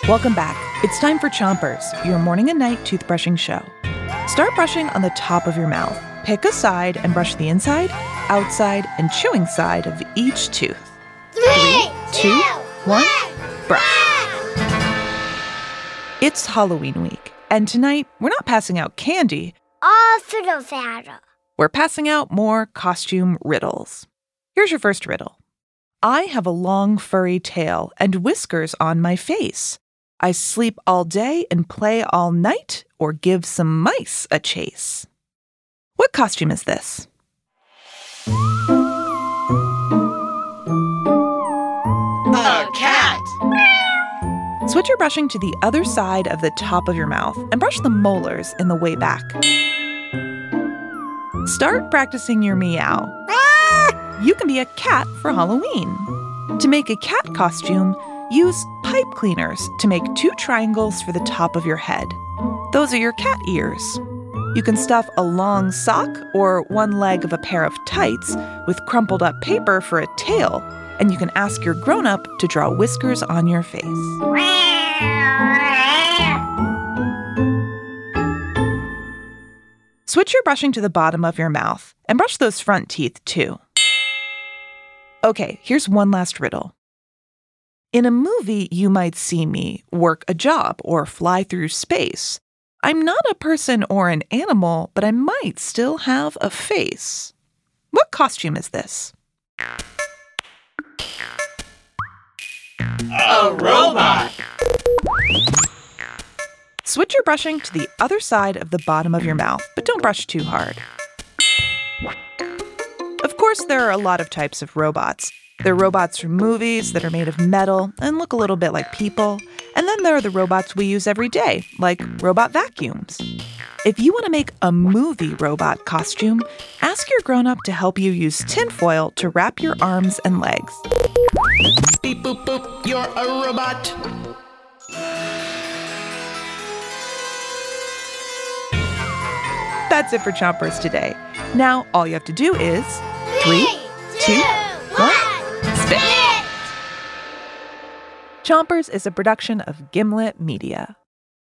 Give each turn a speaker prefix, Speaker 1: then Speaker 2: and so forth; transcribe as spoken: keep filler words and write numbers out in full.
Speaker 1: Welcome back. It's time for Chompers, your morning and night toothbrushing show. Start brushing on the top of your mouth. Pick a side and brush the inside, outside, and chewing side of each tooth.
Speaker 2: Three,
Speaker 1: two, one, brush.
Speaker 2: Ah!
Speaker 1: It's Halloween week, and tonight we're not passing out candy.
Speaker 2: All fiddle faddle.
Speaker 1: We're passing out more costume riddles. Here's your first riddle. I have a long furry tail and whiskers on my face. I sleep all day and play all night, or give some mice a chase. What costume is this?
Speaker 3: A cat!
Speaker 1: Switch your brushing to the other side of the top of your mouth and brush the molars in the way back. Start practicing your meow. You can be a cat for Halloween. To make a cat costume, use pipe cleaners to make two triangles for the top of your head. Those are your cat ears. You can stuff a long sock or one leg of a pair of tights with crumpled up paper for a tail, and you can ask your grown-up to draw whiskers on your face. Switch your brushing to the bottom of your mouth and brush those front teeth too. Okay, here's one last riddle. In a movie, you might see me work a job or fly through space. I'm not a person or an animal, but I might still have a face. What costume is this?
Speaker 3: A robot!
Speaker 1: Switch your brushing to the other side of the bottom of your mouth, but don't brush too hard. Of course, there are a lot of types of robots. There are robots from movies that are made of metal and look a little bit like people. And then there are the robots we use every day, like robot vacuums. If you want to make a movie robot costume, ask your grown-up to help you use tinfoil to wrap your arms and legs.
Speaker 3: Beep boop boop, you're a robot.
Speaker 1: That's it for Chompers today. Now, all you have to do is three, two, one, spit. Chompers is a production of Gimlet Media.